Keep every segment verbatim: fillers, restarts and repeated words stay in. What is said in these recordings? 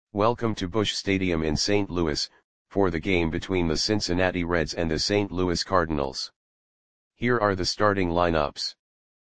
Welcome to Busch Stadium in Saint Louis, for the game between the Cincinnati Reds and the Saint Louis Cardinals. Here are the starting lineups.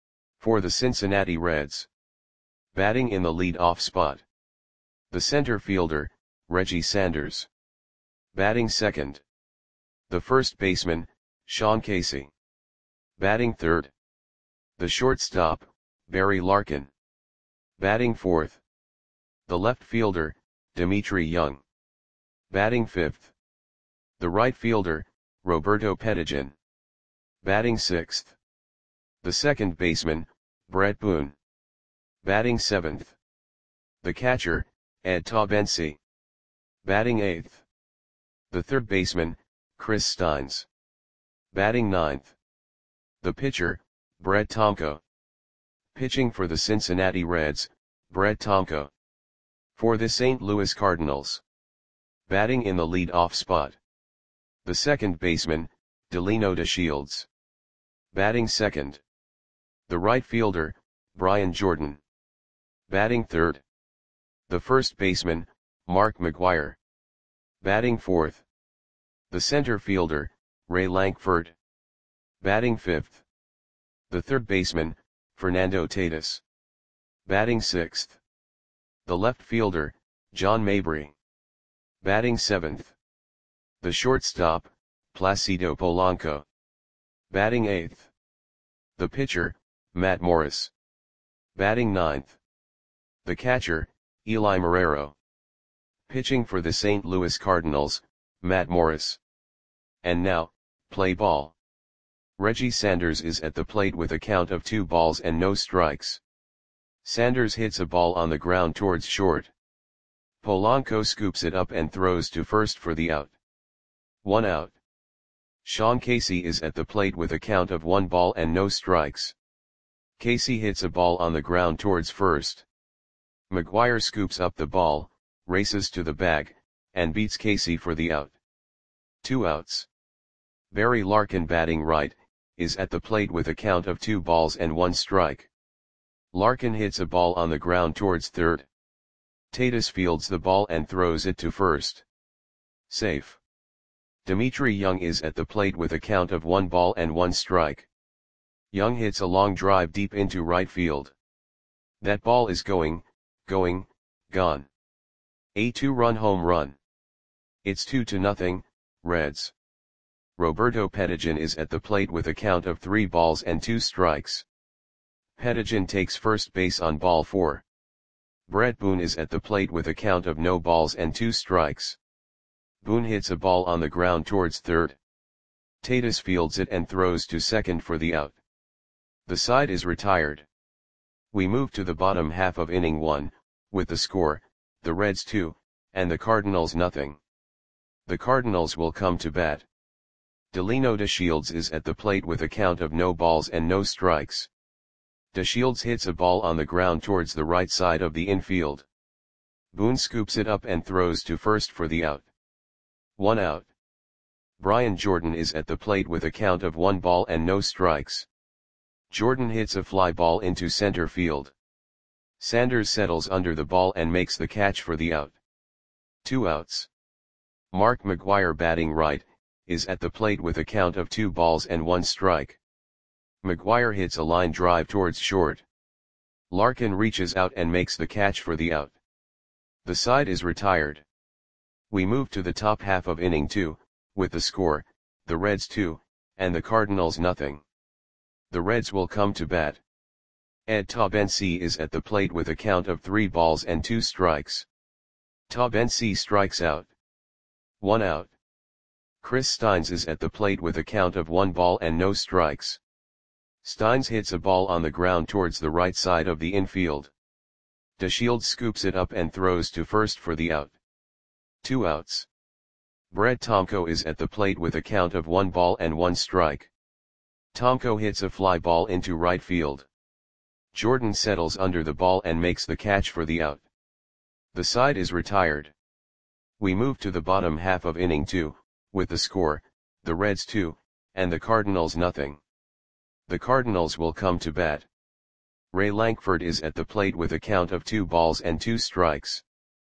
For the Cincinnati Reds. Batting in the lead-off spot. The center fielder, Reggie Sanders. Batting second. The first baseman, Sean Casey. Batting third. The shortstop, Barry Larkin. Batting fourth. The left fielder, Dmitry Young. Batting fifth. The right fielder, Roberto Pettijohn. Batting sixth. The second baseman, Bret Boone. Batting seventh. The catcher, Ed Taubensee. Batting eighth. The third baseman, Chris Steins. Batting ninth. The pitcher, Brett Tomko. Pitching for the Cincinnati Reds, Brett Tomko. For the Saint Louis Cardinals. Batting in the lead-off spot. The second baseman, Delino DeShields. Batting second. The right fielder, Brian Jordan. Batting third. The first baseman, Mark McGwire. Batting fourth. The center fielder, Ray Lankford. Batting fifth. The third baseman, Fernando Tatis. Batting sixth. The left fielder, John Mabry. Batting seventh. The shortstop, Placido Polanco. Batting eighth. The pitcher, Matt Morris. Batting ninth. The catcher, Eli Marrero. Pitching for the Saint Louis Cardinals, Matt Morris. And now, play ball. Reggie Sanders is at the plate with a count of two balls and no strikes. Sanders hits a ball on the ground towards short. Polanco scoops it up and throws to first for the out. One out. Sean Casey is at the plate with a count of one ball and no strikes. Casey hits a ball on the ground towards first. McGwire scoops up the ball, races to the bag, and beats Casey for the out. Two outs. Barry Larkin, batting right, is at the plate with a count of two balls and one strike. Larkin hits a ball on the ground towards third. Tatis fields the ball and throws it to first. Safe. Dmitry Young is at the plate with a count of one ball and one strike. Young hits a long drive deep into right field. That ball is going, going, gone. A two-run home run. It's two to nothing, Reds. Roberto Pettijohn is at the plate with a count of three balls and two strikes. Pettijohn takes first base on ball four. Bret Boone is at the plate with a count of no balls and two strikes. Boone hits a ball on the ground towards third. Tatis fields it and throws to second for the out. The side is retired. We move to the bottom half of inning one, with the score, the Reds two, and the Cardinals nothing. The Cardinals will come to bat. Delino DeShields is at the plate with a count of no balls and no strikes. DeShields hits a ball on the ground towards the right side of the infield. Boone scoops it up and throws to first for the out. One out. Brian Jordan is at the plate with a count of one ball and no strikes. Jordan hits a fly ball into center field. Sanders settles under the ball and makes the catch for the out. Two outs. Mark McGwire, batting right, is at the plate with a count of two balls and one strike. McGwire hits a line drive towards short. Larkin reaches out and makes the catch for the out. The side is retired. We move to the top half of inning two, with the score, the Reds two, and the Cardinals nothing. The Reds will come to bat. Ed Taubensee is at the plate with a count of three balls and two strikes. Taubensee strikes out. One out. Chris Steins is at the plate with a count of one ball and no strikes. Steins hits a ball on the ground towards the right side of the infield. DeShields scoops it up and throws to first for the out. Two outs. Brett Tomko is at the plate with a count of one ball and one strike. Tomko hits a fly ball into right field. Jordan settles under the ball and makes the catch for the out. The side is retired. We move to the bottom half of inning two, with the score, the Reds two, and the Cardinals nothing. The Cardinals will come to bat. Ray Lankford is at the plate with a count of two balls and two strikes.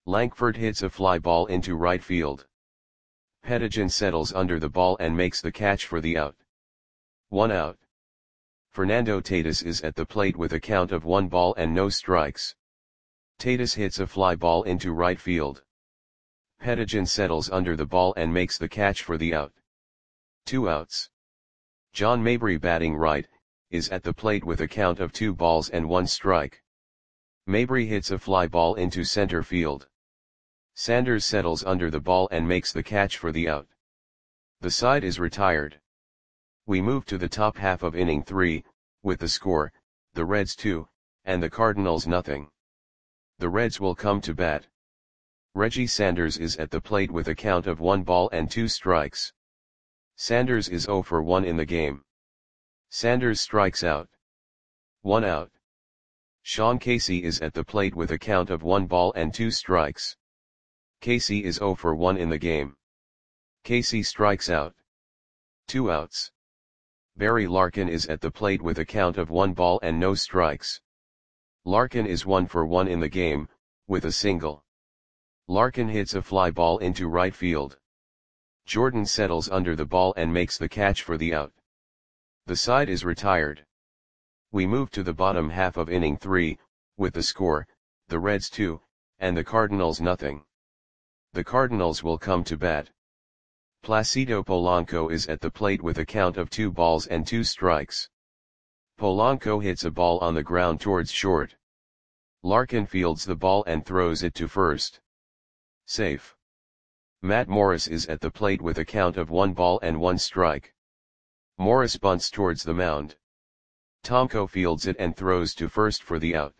Lankford hits a fly ball into right field. Pettijohn settles under the ball and makes the catch for the out. One out. Fernando Tatis is at the plate with a count of one ball and no strikes. Tatis hits a fly ball into right field. Pettijohn settles under the ball and makes the catch for the out. Two outs. John Mabry, batting right, is at the plate with a count of two balls and one strike. Mabry hits a fly ball into center field. Sanders settles under the ball and makes the catch for the out. The side is retired. We move to the top half of inning three, with the score, the Reds two, and the Cardinals nothing. The Reds will come to bat. Reggie Sanders is at the plate with a count of one ball and two strikes. Sanders is zero for one in the game. Sanders strikes out. One out. Sean Casey is at the plate with a count of one ball and two strikes. Casey is zero for one in the game. Casey strikes out. Two outs. Barry Larkin is at the plate with a count of one ball and no strikes. Larkin is one for one in the game, with a single. Larkin hits a fly ball into right field. Jordan settles under the ball and makes the catch for the out. The side is retired. We move to the bottom half of inning three, with the score, the Reds two, and the Cardinals nothing. The Cardinals will come to bat. Placido Polanco is at the plate with a count of two balls and two strikes. Polanco hits a ball on the ground towards short. Larkin fields the ball and throws it to first. Safe. Matt Morris is at the plate with a count of one ball and one strike. Morris bunts towards the mound. Tomko fields it and throws to first for the out.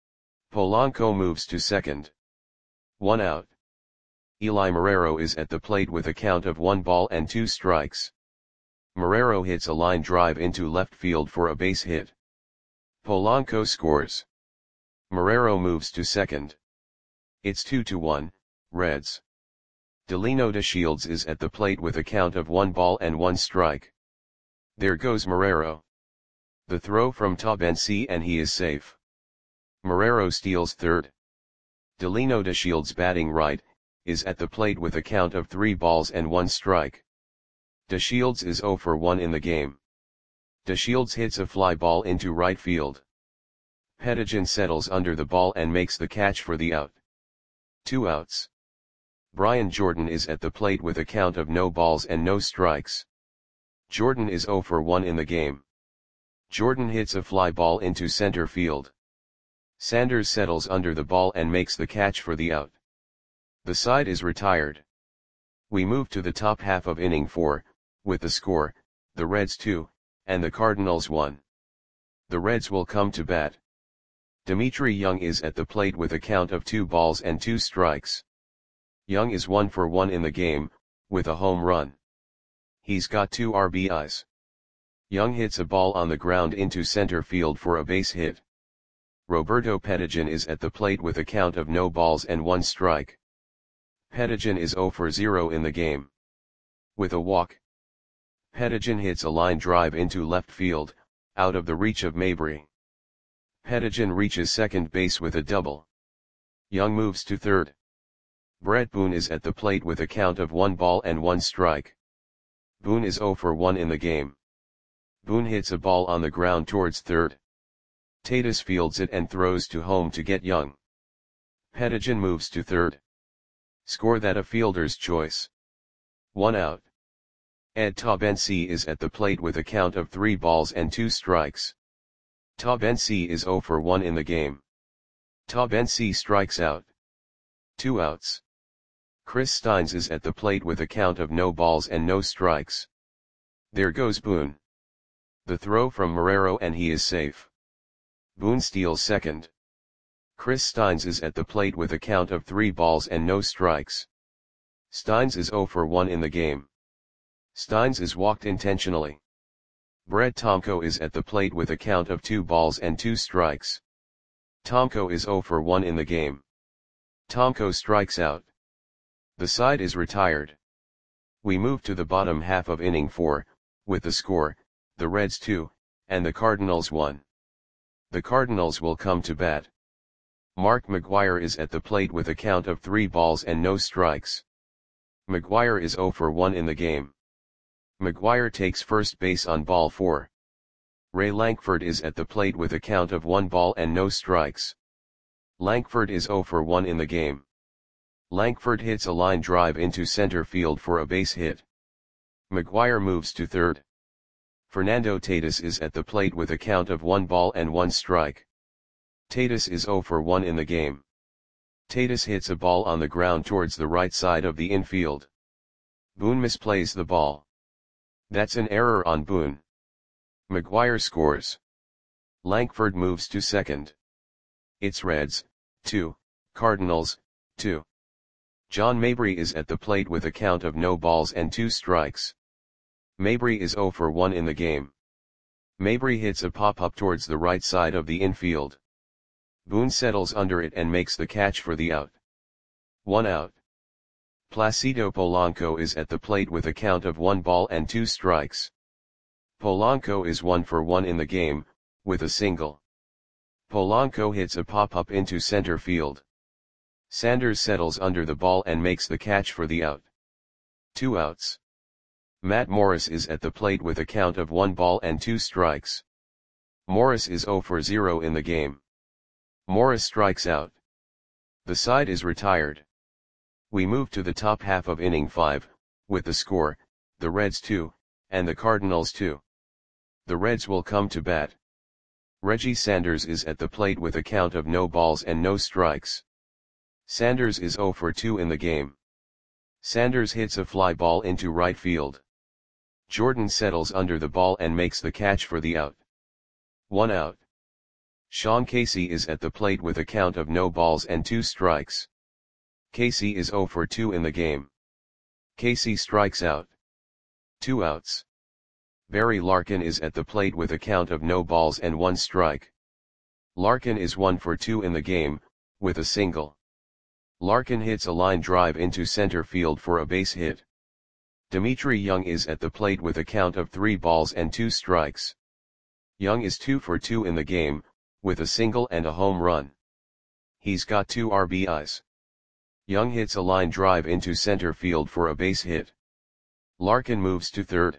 Polanco moves to second. One out. Eli Marrero is at the plate with a count of one ball and two strikes. Marrero hits a line drive into left field for a base hit. Polanco scores. Marrero moves to second. It's two to one, Reds. Delino DeShields is at the plate with a count of one ball and one strike. There goes Marrero. The throw from Tabensi and he is safe. Marrero steals third. Delino DeShields, batting right, is at the plate with a count of three balls and one strike. DeShields is zero for one in the game. DeShields hits a fly ball into right field. Pettijohn settles under the ball and makes the catch for the out. Two outs. Brian Jordan is at the plate with a count of no balls and no strikes. Jordan is zero for one in the game. Jordan hits a fly ball into center field. Sanders settles under the ball and makes the catch for the out. The side is retired. We move to the top half of inning four, with the score, the Reds two, and the Cardinals one. The Reds will come to bat. Dimitri Young is at the plate with a count of two balls and two strikes. Young is one for one in the game, with a home run. He's got two R B Is. Young hits a ball on the ground into center field for a base hit. Roberto Pettijohn is at the plate with a count of no balls and one strike. Pettijohn is zero for zero in the game. With a walk. Pettijohn hits a line drive into left field, out of the reach of Mabry. Pettijohn reaches second base with a double. Young moves to third. Brett Boone is at the plate with a count of one ball and one strike. Boone is zero for one in the game. Boone hits a ball on the ground towards third. Tatis fields it and throws to home to get Young. Pettijohn moves to third. Score that a fielder's choice. One out. Ed Tabensi is at the plate with a count of three balls and two strikes. Tabensi is zero for one in the game. Tabensi strikes out. Two outs. Chris Steins is at the plate with a count of no balls and no strikes. There goes Boone. The throw from Marrero and he is safe. Boone steals second. Chris Steins is at the plate with a count of three balls and no strikes. Steins is zero for one in the game. Steins is walked intentionally. Brett Tomko is at the plate with a count of two balls and two strikes. Tomko is zero for one in the game. Tomko strikes out. The side is retired. We move to the bottom half of inning four, with the score, the Reds two, and the Cardinals one. The Cardinals will come to bat. Mark McGwire is at the plate with a count of three balls and no strikes. McGwire is zero for one in the game. McGwire takes first base on ball four. Ray Lankford is at the plate with a count of one ball and no strikes. Lankford is zero for one in the game. Lankford hits a line drive into center field for a base hit. McGwire moves to third. Fernando Tatis is at the plate with a count of one ball and one strike. Tatis is zero for one in the game. Tatis hits a ball on the ground towards the right side of the infield. Boone misplays the ball. That's an error on Boone. McGwire scores. Lankford moves to second. It's Reds, two, Cardinals, two. John Mabry is at the plate with a count of no balls and two strikes. Mabry is zero for one in the game. Mabry hits a pop-up towards the right side of the infield. Boone settles under it and makes the catch for the out. One out. Placido Polanco is at the plate with a count of one ball and two strikes. Polanco is one for one in the game, with a single. Polanco hits a pop-up into center field. Sanders settles under the ball and makes the catch for the out. Two outs. Matt Morris is at the plate with a count of one ball and two strikes. Morris is zero for zero in the game. Morris strikes out. The side is retired. We move to the top half of inning five, with the score, the Reds two, and the Cardinals two. The Reds will come to bat. Reggie Sanders is at the plate with a count of no balls and no strikes. Sanders is zero for two in the game. Sanders hits a fly ball into right field. Jordan settles under the ball and makes the catch for the out. One out. Sean Casey is at the plate with a count of no balls and two strikes. Casey is zero for two in the game. Casey strikes out. Two outs. Barry Larkin is at the plate with a count of no balls and one strike. Larkin is one for two in the game, with a single. Larkin hits a line drive into center field for a base hit. Dimitri Young is at the plate with a count of three balls and two strikes. Young is two for two in the game, with a single and a home run. He's got two R B Is. Young hits a line drive into center field for a base hit. Larkin moves to third.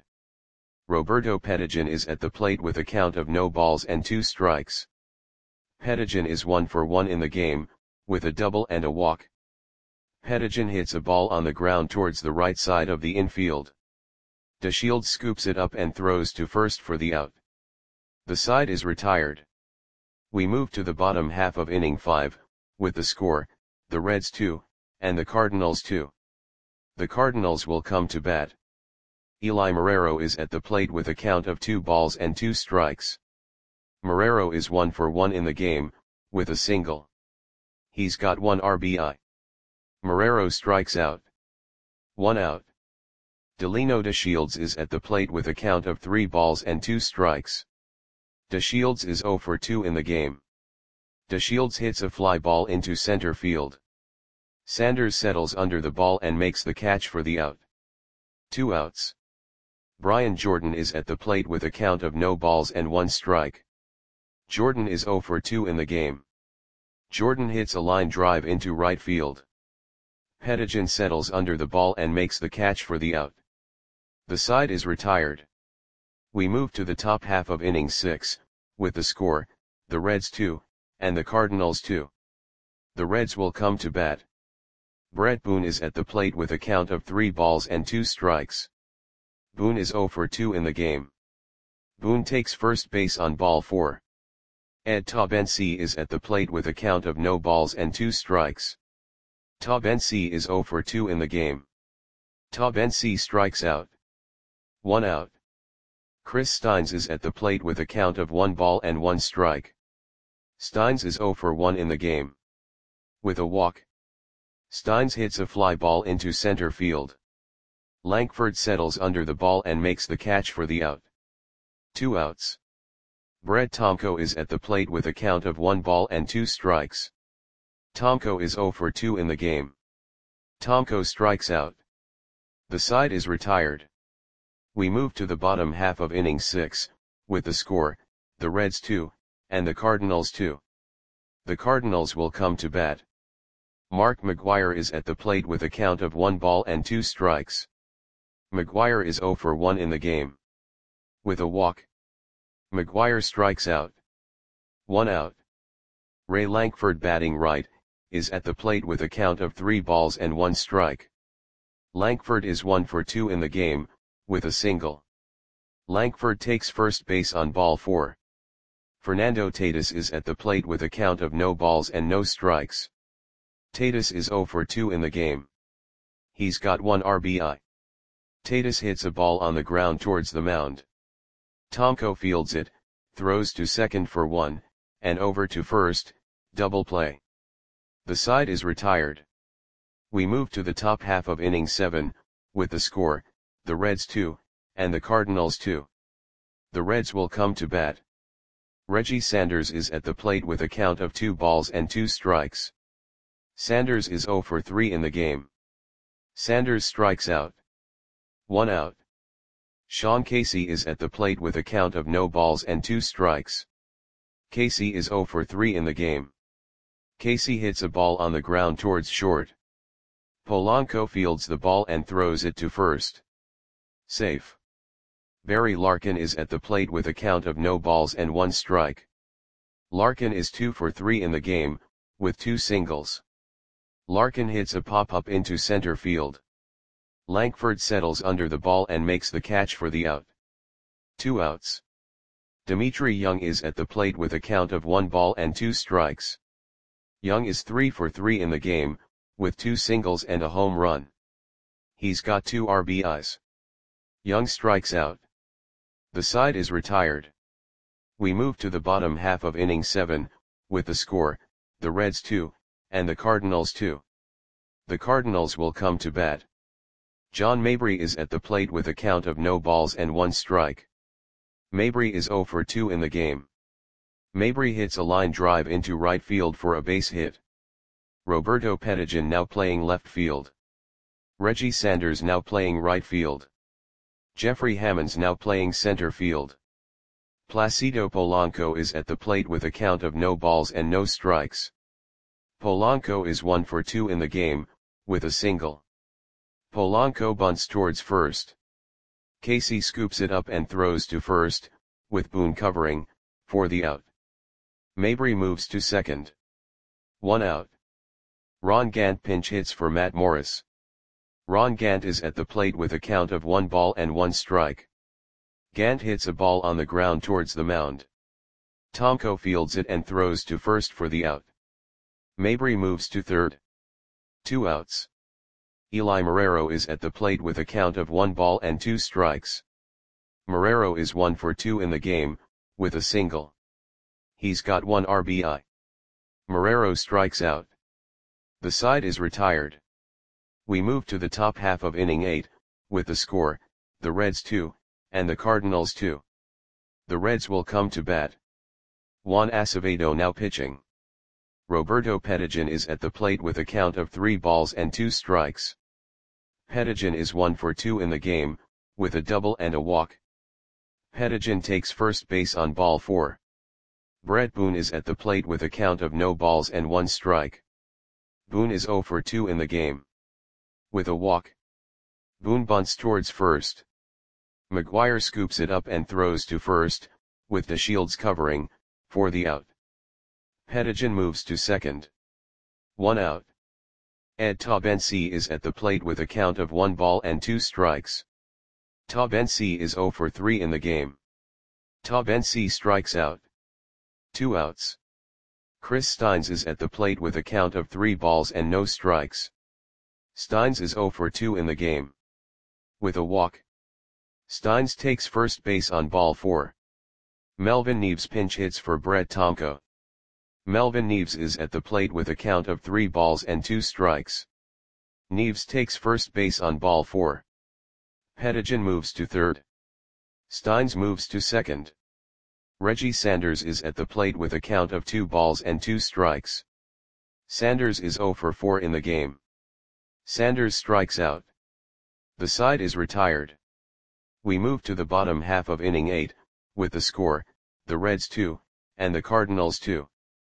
Roberto Pettigian is at the plate with a count of no balls and two strikes. Pettigian is one for one in the game, with a double and a walk. Pettigian hits a ball on the ground towards the right side of the infield. DeShields scoops it up and throws to first for the out. The side is retired. We move to the bottom half of inning five, with the score, the Reds two, and the Cardinals two. The Cardinals will come to bat. Eli Marrero is at the plate with a count of two balls and two strikes. Marrero is one for one in the game, with a single. He's got one R B I. Marrero strikes out. One out. Delino DeShields is at the plate with a count of three balls and two strikes. DeShields is zero for two in the game. DeShields hits a fly ball into center field. Sanders settles under the ball and makes the catch for the out. Two outs. Brian Jordan is at the plate with a count of no balls and one strike. Jordan is zero for two in the game. Jordan hits a line drive into right field. Pettigian settles under the ball and makes the catch for the out. The side is retired. We move to the top half of inning six, with the score, the Reds two, and the Cardinals two. The Reds will come to bat. Brett Boone is at the plate with a count of three balls and two strikes. Boone is zero for two in the game. Boone takes first base on ball four. Ed Taubensee is at the plate with a count of no balls and two strikes. Taubensee is zero for two in the game. Taubensee strikes out. One out. Chris Steins is at the plate with a count of one ball and one strike. Steins is zero for one in the game. With a walk. Steins hits a fly ball into center field. Lankford settles under the ball and makes the catch for the out. Two outs. Brett Tomko is at the plate with a count of one ball and two strikes. Tomko is zero for two in the game. Tomko strikes out. The side is retired. We move to the bottom half of inning six, with the score, the Reds two, and the Cardinals two. The Cardinals will come to bat. Mark McGwire is at the plate with a count of one ball and two strikes. McGwire is zero for one in the game. With a walk, McGwire strikes out. One out. Ray Lankford, batting right, is at the plate with a count of three balls and one strike. Lankford is one for two in the game, with a single. Lankford takes first base on ball four. Fernando Tatis is at the plate with a count of no balls and no strikes. Tatis is zero for two in the game. He's got one R B I. Tatis hits a ball on the ground towards the mound. Tomko fields it, throws to second for one, and over to first, double play. The side is retired. We move to the top half of inning seven, with the score, the Reds two, and the Cardinals two. The Reds will come to bat. Reggie Sanders is at the plate with a count of two balls and two strikes. Sanders is zero for three in the game. Sanders strikes out. One out. Sean Casey is at the plate with a count of no balls and two strikes. Casey is zero for three in the game. Casey hits a ball on the ground towards short. Polanco fields the ball and throws it to first. Safe. Barry Larkin is at the plate with a count of no balls and one strike. Larkin is two for three in the game, with two singles. Larkin hits a pop-up into center field. Lankford settles under the ball and makes the catch for the out. Two outs. Dimitri Young is at the plate with a count of one ball and two strikes. Young is three for three in the game, with two singles and a home run. He's got two R B Is. Young strikes out. The side is retired. We move to the bottom half of inning seven, with the score, the Reds two, and the Cardinals two. The Cardinals will come to bat. John Mabry is at the plate with a count of no balls and one strike. Mabry is zero for two in the game. Mabry hits a line drive into right field for a base hit. Roberto Pettigian now playing left field. Reggie Sanders now playing right field. Jeffrey Hammonds now playing center field. Placido Polanco is at the plate with a count of no balls and no strikes. Polanco is one for two in the game, with a single. Polanco bunts towards first. Casey scoops it up and throws to first, with Boone covering, for the out. Mabry moves to second. One out. Ron Gant pinch hits for Matt Morris. Ron Gant is at the plate with a count of one ball and one strike. Gant hits a ball on the ground towards the mound. Tomko fields it and throws to first for the out. Mabry moves to third. Two outs. Eli Marrero is at the plate with a count of one ball and two strikes. Marrero is one for two in the game, with a single. He's got one R B I. Marrero strikes out. The side is retired. We move to the top half of inning eight, with the score, the Reds two, and the Cardinals two. The Reds will come to bat. Juan Acevedo now pitching. Roberto Pettigian is at the plate with a count of three balls and two strikes. Pettigian is one for two in the game, with a double and a walk. Pettigian takes first base on ball four. Brett Boone is at the plate with a count of no balls and one strike. Boone is zero for two in the game. With a walk. Boone bunts towards first. McGwire scoops it up and throws to first, with DeShields covering, for the out. Pettigian moves to second. One out. Ed Taubensee is at the plate with a count of one ball and two strikes. Taubensee is zero for three in the game. Taubensee strikes out. Two outs. Chris Steins is at the plate with a count of three balls and no strikes. Steins is zero for two in the game. With a walk. Steins takes first base on ball four. Melvin Neves pinch hits for Brett Tomko. Melvin Neves is at the plate with a count of three balls and two strikes. Neves takes first base on ball four. Pettigian moves to third. Steins moves to second. Reggie Sanders is at the plate with a count of two balls and two strikes. Sanders is zero for four in the game. Sanders strikes out. The side is retired. We move to the bottom half of inning eight, with the score, the Reds two, and the Cardinals two.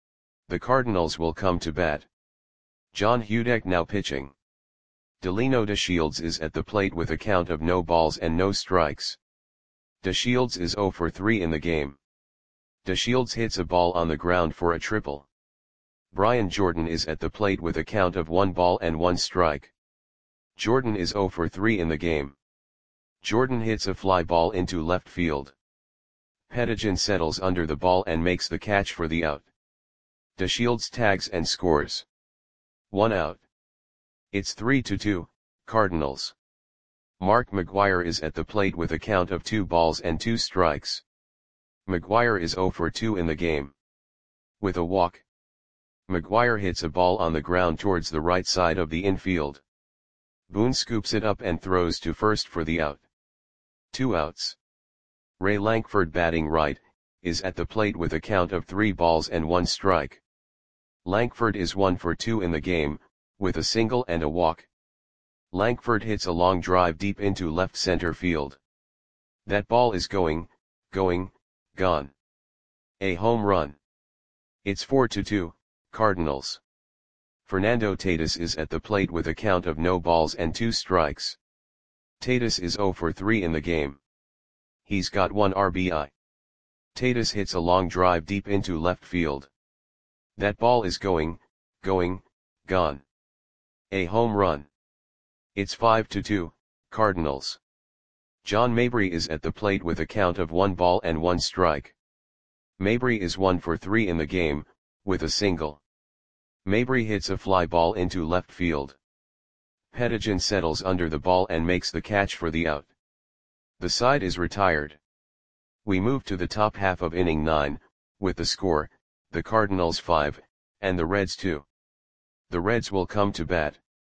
The Cardinals will come to bat. John Hudek now pitching. Delino DeShields is at the plate with a count of no balls and no strikes. DeShields is zero for three in the game. DeShields hits a ball on the ground for a triple. Brian Jordan is at the plate with a count of one ball and one strike. Jordan is zero for three in the game. Jordan hits a fly ball into left field. Pettijohn settles under the ball and makes the catch for the out. DeShields tags and scores. One out. It's three to two, Cardinals. Mark McGwire is at the plate with a count of two balls and two strikes. McGwire is zero for two in the game. With a walk, McGwire hits a ball on the ground towards the right side of the infield. Boone scoops it up and throws to first for the out. Two outs. Ray Lankford, batting right, is at the plate with a count of three balls and one strike. Lankford is one for two in the game, with a single and a walk. Lankford hits a long drive deep into left center field. That ball is going, going, gone. A home run. It's four to two, Cardinals. Fernando Tatis is at the plate with a count of no balls and two strikes. Tatis is zero for three in the game. He's got one R B I. Tatis hits a long drive deep into left field. That ball is going, going, gone. A home run. It's five to two, Cardinals. John Mabry is at the plate with a count of one ball and one strike. Mabry is one for three in the game, with a single. Mabry hits a fly ball into left field. Pettijohn settles under the ball and makes the catch for the out. The side is retired. We move to the top half of inning nine, with the score, the Cardinals five, and the Reds two. The Reds will come to bat.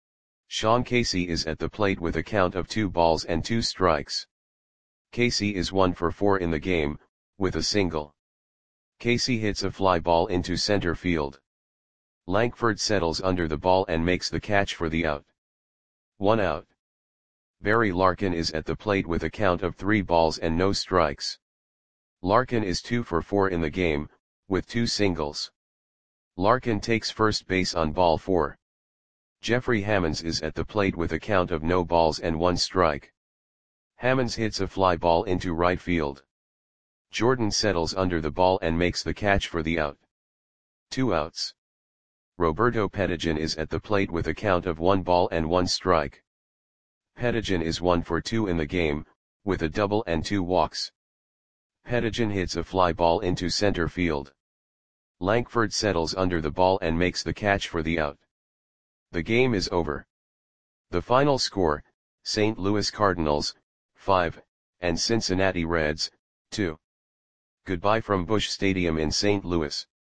Sean Casey is at the plate with a count of two balls and two strikes. Casey is one for four in the game, with a single. Casey hits a fly ball into center field. Lankford settles under the ball and makes the catch for the out. One out. Barry Larkin is at the plate with a count of three balls and no strikes. Larkin is two for four in the game, with two singles. Larkin takes first base on ball four. Jeffrey Hammonds is at the plate with a count of no balls and one strike. Hammonds hits a fly ball into right field. Jordan settles under the ball and makes the catch for the out. Two outs. Roberto Pettijohn is at the plate with a count of one ball and one strike. Pettijohn is one for two in the game, with a double and two walks. Pettijohn hits a fly ball into center field. Lankford settles under the ball and makes the catch for the out. The game is over. The final score, Saint Louis Cardinals, five, and Cincinnati Reds, two. Goodbye from Busch Stadium in Saint Louis.